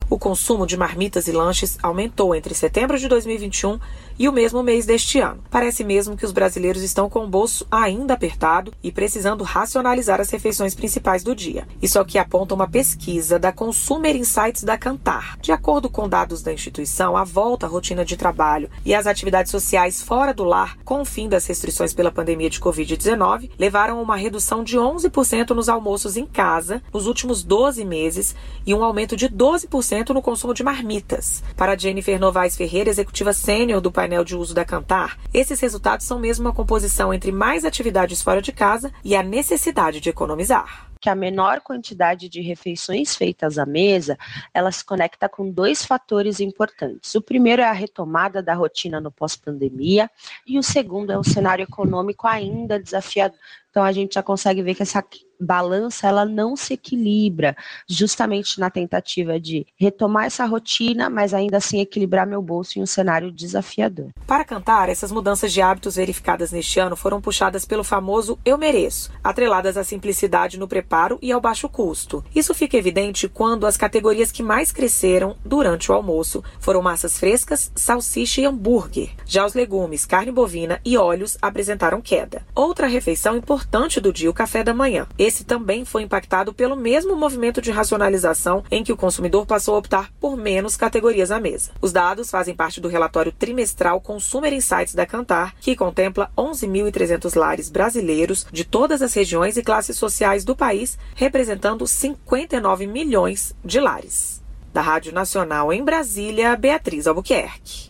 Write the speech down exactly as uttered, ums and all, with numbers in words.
O consumo de marmitas e lanches aumentou entre setembro de dois mil e vinte e um e o mesmo mês deste ano. Parece mesmo que os brasileiros estão com o bolso ainda apertado e precisando racionalizar as refeições principais do dia. Isso é o que aponta uma pesquisa da Consumer Insights da Kantar. De acordo com dados da instituição, a volta à rotina de trabalho e as atividades sociais fora do lar, com o fim das restrições pela pandemia de covid dezenove, levaram a uma redução de onze por cento nos almoços em casa nos últimos doze meses e um aumento de doze por cento no consumo de marmitas. Para Jennifer Novaes Ferreira, executiva sênior do painel de uso da Kantar, esses resultados são mesmo uma composição entre mais atividades fora de casa e a necessidade de economizar. Que a menor quantidade de refeições feitas à mesa, ela se conecta com dois fatores importantes. O primeiro é a retomada da rotina no pós-pandemia e o segundo é o cenário econômico ainda desafiador. Então a gente já consegue ver que essa balança ela não se equilibra, justamente na tentativa de retomar essa rotina, mas ainda assim equilibrar meu bolso em um cenário desafiador. Para Kantar, essas mudanças de hábitos verificadas neste ano foram puxadas pelo famoso eu mereço, atreladas à simplicidade no preparo e ao baixo custo. Isso fica evidente quando as categorias que mais cresceram durante o almoço foram massas frescas, salsicha e hambúrguer. Já os legumes, carne bovina e óleos apresentaram queda. Outra refeição importante do dia, o café da manhã. Esse também foi impactado pelo mesmo movimento de racionalização em que o consumidor passou a optar por menos categorias à mesa. Os dados fazem parte do relatório trimestral Consumer Insights da Kantar, que contempla onze mil e trezentos lares brasileiros de todas as regiões e classes sociais do país, representando cinquenta e nove milhões de lares. Da Rádio Nacional em Brasília, Beatriz Albuquerque.